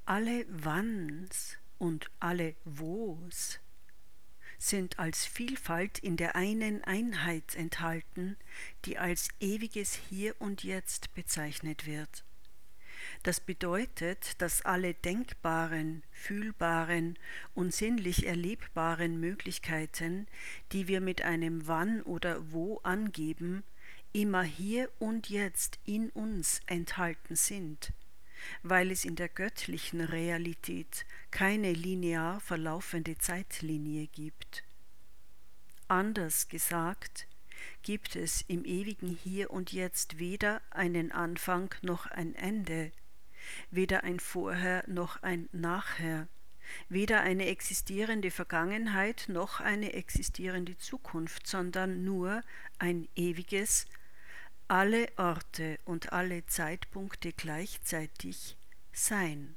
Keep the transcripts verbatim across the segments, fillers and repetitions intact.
Alle Wanns und alle Wo's sind als Vielfalt in der einen Einheit enthalten, die als ewiges Hier und Jetzt bezeichnet wird. Das bedeutet, dass alle denkbaren, fühlbaren und sinnlich erlebbaren Möglichkeiten, die wir mit einem Wann oder Wo angeben, immer hier und jetzt in uns enthalten sind, weil es in der göttlichen Realität keine linear verlaufende Zeitlinie gibt. Anders gesagt, gibt es im ewigen Hier und Jetzt weder einen Anfang noch ein Ende, weder ein Vorher noch ein Nachher, weder eine existierende Vergangenheit noch eine existierende Zukunft, sondern nur ein ewiges, alle Orte und alle Zeitpunkte gleichzeitig Sein.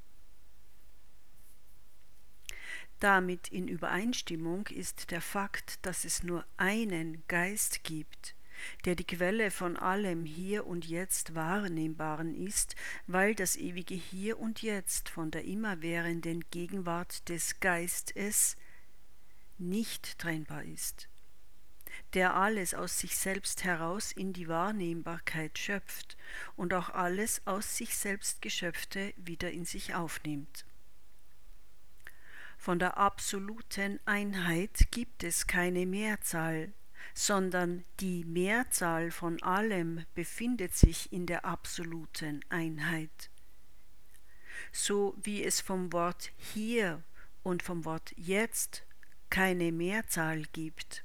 Damit in Übereinstimmung ist der Fakt, dass es nur einen Geist gibt, der die Quelle von allem Hier und Jetzt Wahrnehmbaren ist, weil das ewige Hier und Jetzt von der immerwährenden Gegenwart des Geistes nicht trennbar ist, der alles aus sich selbst heraus in die Wahrnehmbarkeit schöpft und auch alles aus sich selbst Geschöpfte wieder in sich aufnimmt. Von der absoluten Einheit gibt es keine Mehrzahl, sondern die Mehrzahl von allem befindet sich in der absoluten Einheit. So wie es vom Wort hier und vom Wort jetzt keine Mehrzahl gibt.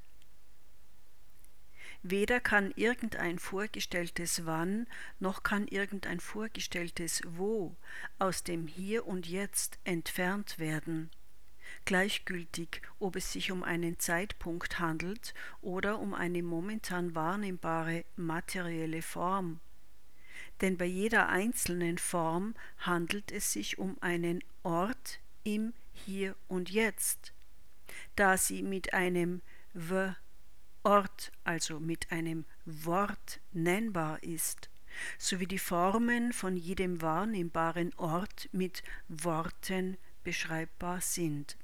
Weder kann irgendein vorgestelltes Wann noch kann irgendein vorgestelltes Wo aus dem Hier und Jetzt entfernt werden. Gleichgültig, ob es sich um einen Zeitpunkt handelt oder um eine momentan wahrnehmbare materielle Form. Denn bei jeder einzelnen Form handelt es sich um einen Ort im Hier und Jetzt, da sie mit einem W Ort, also mit einem Wort nennbar ist, sowie die Formen von jedem wahrnehmbaren Ort mit Worten beschreibbar sind.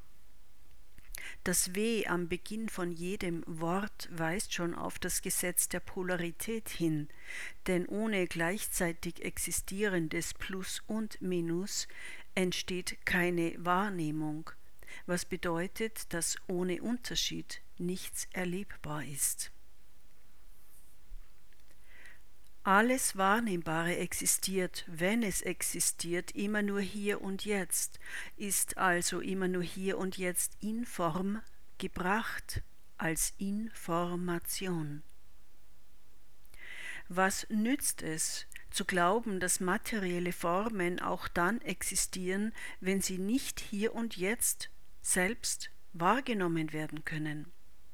Das W am Beginn von jedem Wort weist schon auf das Gesetz der Polarität hin, denn ohne gleichzeitig existierendes Plus und Minus entsteht keine Wahrnehmung, was bedeutet, dass ohne Unterschied nichts erlebbar ist. Alles Wahrnehmbare existiert, wenn es existiert, immer nur hier und jetzt, ist also immer nur hier und jetzt in Form gebracht, als Information. Was nützt es, zu glauben, dass materielle Formen auch dann existieren, wenn sie nicht hier und jetzt selbst wahrgenommen werden können?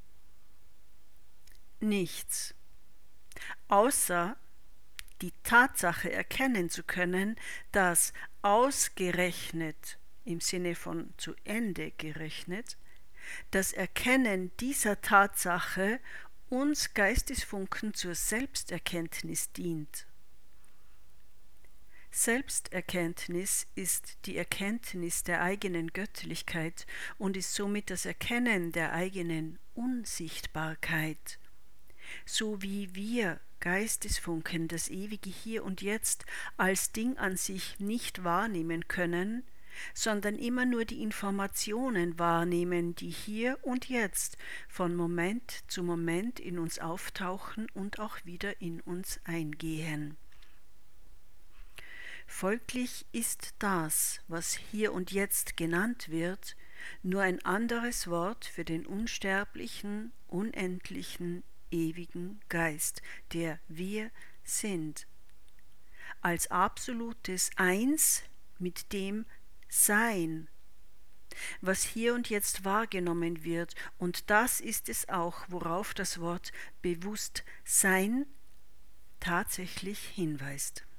Nichts, außer die Tatsache erkennen zu können, dass ausgerechnet, im Sinne von zu Ende gerechnet, das Erkennen dieser Tatsache uns Geistesfunken zur Selbsterkenntnis dient. Selbsterkenntnis ist die Erkenntnis der eigenen Göttlichkeit und ist somit das Erkennen der eigenen Unsichtbarkeit, so wie wir Geistesfunken das ewige Hier und Jetzt als Ding an sich nicht wahrnehmen können, sondern immer nur die Informationen wahrnehmen, die hier und jetzt von Moment zu Moment in uns auftauchen und auch wieder in uns eingehen. Folglich ist das, was hier und jetzt genannt wird, nur ein anderes Wort für den unsterblichen, unendlichen, ewigen Geist, der wir sind, als absolutes Eins mit dem Sein, was hier und jetzt wahrgenommen wird, und das ist es auch, worauf das Wort Bewusstsein tatsächlich hinweist.